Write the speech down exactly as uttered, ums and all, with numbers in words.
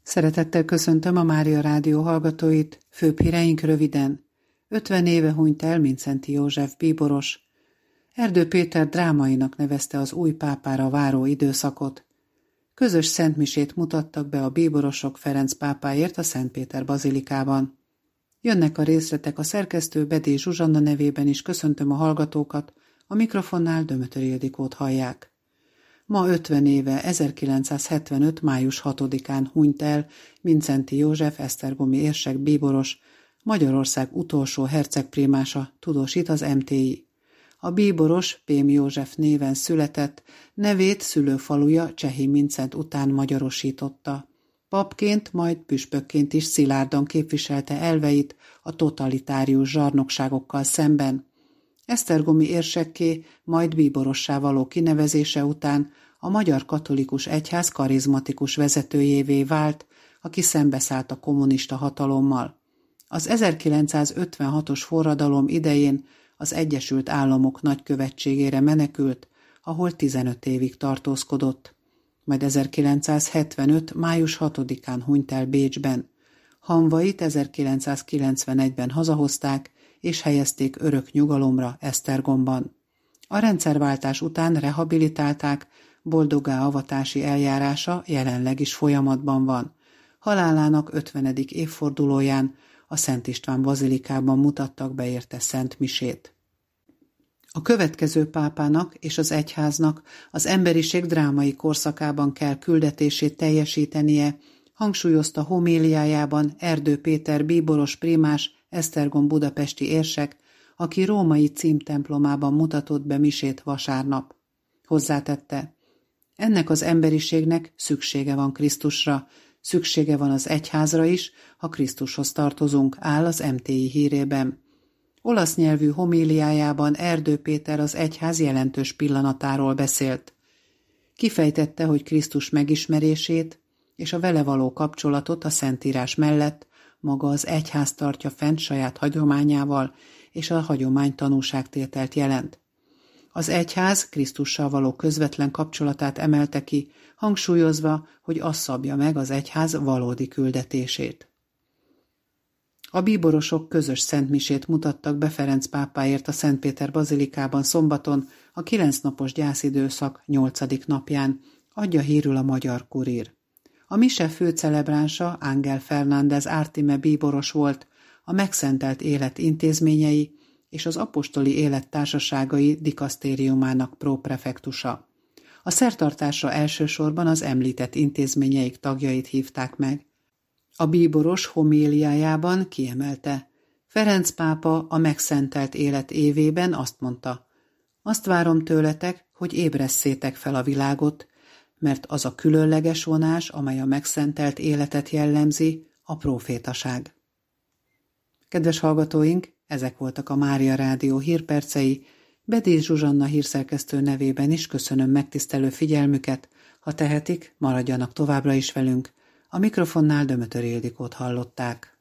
Szeretettel köszöntöm a Mária Rádió hallgatóit, főbb híreink röviden. ötven éve hunyt el Mindszenty József bíboros. Erdő Péter drámainak nevezte az új pápára váró időszakot. Közös szentmisét mutattak be a bíborosok Ferenc pápáért a Szentpéter bazilikában. Jönnek a részletek, a szerkesztő Bedély Zsuzsanna nevében is köszöntöm a hallgatókat, a mikrofonnál Dömötör Ildikót hallják. Ma ötven éve, ezerkilencszázhetvenöt. május hatodikán hunyt el Mindszenty József esztergomi érsek bíboros, Magyarország utolsó hercegprímása, tudósít az em té i. A bíboros Pém József néven született, nevét szülőfaluja Csehi Mindszenty után magyarosította. Papként, majd püspökként is szilárdan képviselte elveit a totalitárius zsarnokságokkal szemben. Esztergomi érsekké, majd bíborossá való kinevezése után a Magyar Katolikus Egyház karizmatikus vezetőjévé vált, aki szembeszállt a kommunista hatalommal. Az ezerkilencszázötvenhatos forradalom idején az Egyesült Államok nagykövetségére menekült, ahol tizenöt évig tartózkodott. Majd ezerkilencszázhetvenöt. május hatodikán hunyt el Bécsben. Hamvait ezerkilencszázkilencvenegyben hazahozták, és helyezték örök nyugalomra Esztergomban. A rendszerváltás után rehabilitálták, boldoggá avatási eljárása jelenleg is folyamatban van. Halálának ötvenedik évfordulóján a Szent István bazilikában mutattak be érte szent misét. A következő pápának és az egyháznak az emberiség drámai korszakában kell küldetését teljesítenie, hangsúlyozta homéliájában Erdő Péter bíboros prímás, Esztergom budapesti érsek, aki római címtemplomában mutatott be misét vasárnap. Hozzátette: ennek az emberiségnek szüksége van Krisztusra, szüksége van az egyházra is, ha Krisztushoz tartozunk, áll az em té i hírében. Olasz nyelvű homéliájában Erdő Péter az egyház jelentős pillanatáról beszélt. Kifejtette, hogy Krisztus megismerését és a vele való kapcsolatot a Szentírás mellett maga az egyház tartja fent saját hagyományával, és a hagyomány tanúságtételt jelent. Az egyház Krisztussal való közvetlen kapcsolatát emelte ki, hangsúlyozva, hogy az szabja meg az egyház valódi küldetését. A bíborosok közös szentmisét mutattak be Ferenc pápáért a Szentpéter bazilikában szombaton, a kilencnapos gyászidőszak nyolcadik napján, adja hírül a Magyar Kurír. A mise főcelebránsa Ángel Fernández Ártime bíboros volt, a megszentelt élet intézményei és az apostoli élet társaságai dikasztériumának próprefektusa. A szertartásra elsősorban az említett intézményeik tagjait hívták meg. A bíboros homéliájában kiemelte: Ferenc pápa a megszentelt élet évében azt mondta: azt várom tőletek, hogy ébresszétek fel a világot, mert az a különleges vonás, amely a megszentelt életet jellemzi, a prófétaság. Kedves hallgatóink, ezek voltak a Mária Rádió hírpercei. Bedély Zsuzsanna hírszerkesztő nevében is köszönöm megtisztelő figyelmüket, ha tehetik, maradjanak továbbra is velünk. A mikrofonnál Dömötör Ildikót hallották.